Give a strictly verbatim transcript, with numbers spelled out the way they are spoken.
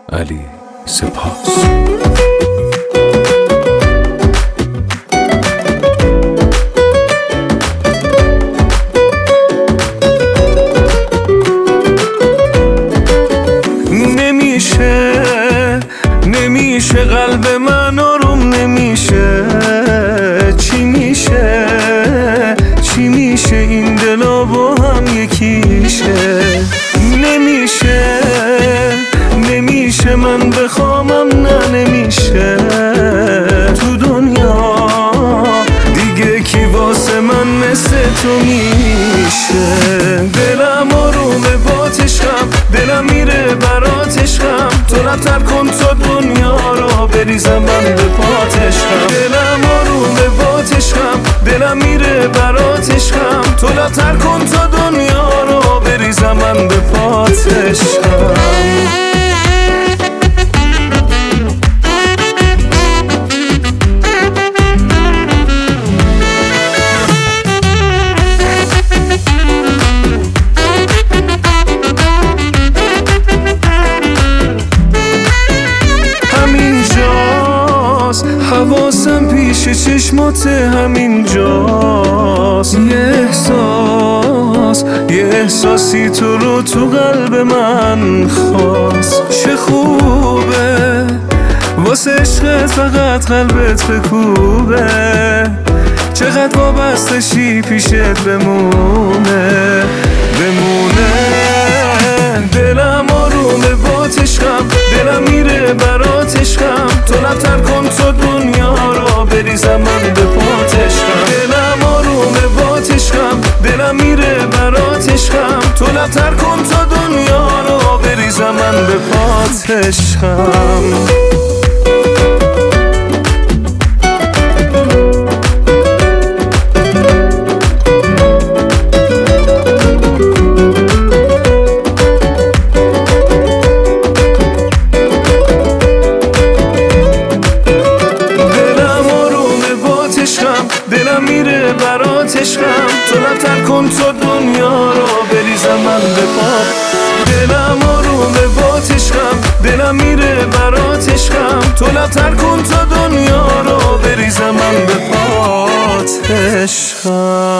علی سپاس. نمیشه نمیشه قلب من آروم نمیشه، چی میشه چی میشه این دلا با هم یکیشه. نمیشه نمیشه من بخوامم، نه نمیشه تو دنیا دیگه کی واسه من مثل تو میشه. دلم آرومه با عشقم، دلم میره برات عشقم، تو رفتر کن تا دنیا رو بریزم من به پات عشقم. دلم آرومه با عشقم، دلم میره برات عشقم، تو رفتر کن تا دنیا رو بریزم من به پات عشقم. حواسم پیش چشمات همینجاست، یه احساس یه احساسی تو رو تو قلب من خواست. چه خوبه واسه عشقت فقط قلبت بکوبه، چقدر وابستشی پیشت بمونه بمونه. دلم آرومه با عشقم، دلم میره برات عشقم، تو رفتر کن تا دنیا رو بریزم من به پات عشقم. دلم آرومه با عشقم، دلم میره برات عشقم، تو رفتر کن تا دنیا رو بریزم من به پات عشقم. دلم میره برات عشقم، تو رفتر کن تا دنیا رو بریزم من به پات. دلم آرومه با عشقم، دلم میره برات عشقم، تو رفتر کن تا دنیا رو بریزم من به پات عشقم.